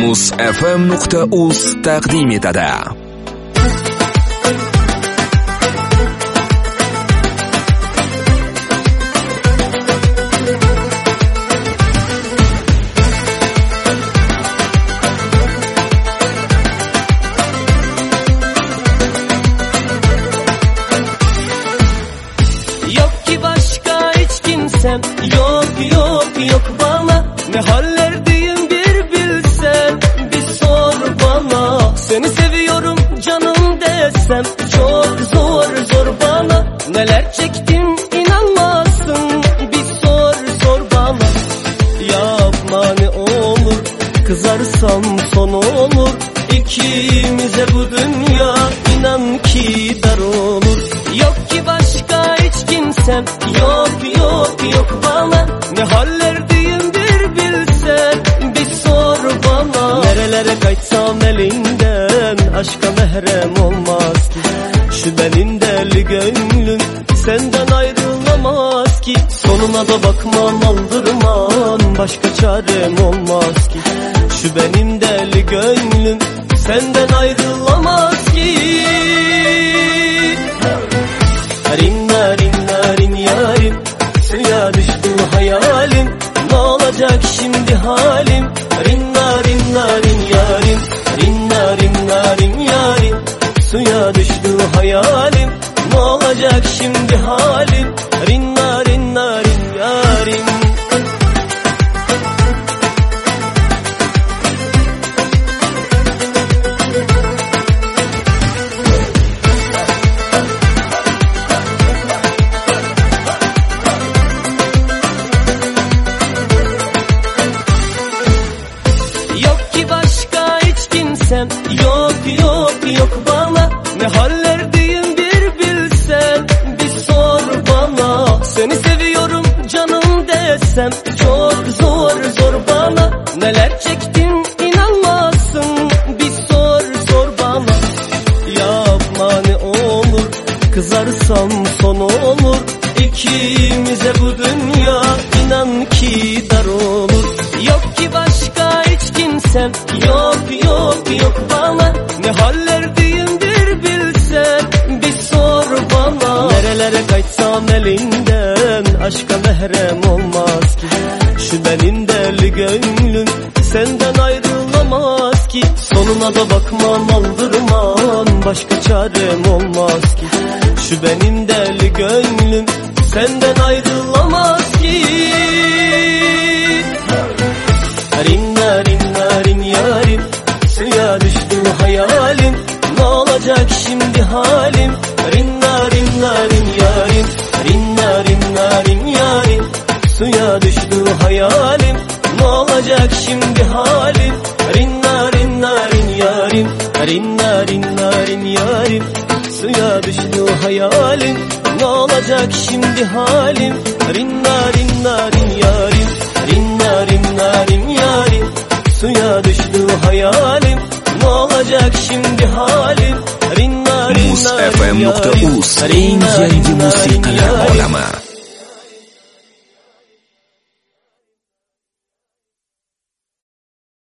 musfm.uz taqdim etadi. Yok ki başka hiç kimsem, yok bana. Ne hallerdeyim bir bilsen, bir sor bana. Seni seviyorum canım desem, çok zor bana. Neler çektim inanmazsın, bir sor bana. Yapma ne olur, kızarsam son olur. İkimize bu dünya inan ki dar olur. Yok ki başka hiç kimsem, yok bana. Ne hallerdeyim bir bilsen, bir sor bana. Nerelere kaçsam elinden, aşka mehrem olmaz ki. Şu benim deli gönlüm senden ayrılamaz ki. Sonuna da bakmam, aldırmam, başka çarem olmaz ki. Şu benim deli gönlüm senden ayrılamaz ki. Narin narin yarim, suya düştü hayalim. Ne olacak şimdi halim? Narin narin yarim, narin yarim, suya düştü hayalim. Ne olacak şimdi halim? Narin yarim. Yok bana. Ne hallerdeyim bir bilsen, bir sor bana. Seni seviyorum canım desem, çok zor bana. Neler çektim inanmazsın, bir sor bana. Yapma ne olur, kızarsam son olur. İkimize bu dünya inan ki dar olur. Yok ki başka hiç kimsem, yok bana. Ne hallerdeyim bir bilsen, bir sor bana. Nerelere kaçsam elinden, aşka mehrem olmaz ki. Şu benim deli gönlüm senden ayrılamaz ki. Sonuna da bakmam, aldırmam, başka çarem olmaz ki. Şu benim deli gönlüm senden ayrılamaz ki. Narin yarim, suya düştü hayalim. Ne olacak şimdi halim? Narin yarim, narin yarim, suya düştü hayalim. Ne olacak şimdi halim? Narin yarim, narin yarim, suya düştü hayalim. Ne olacak şimdi halim? Narin yarim, narin yarim, suya düştü hayalim. Ne olacak şimdi halim? musfm.uz, eng yangi musiqalar olami.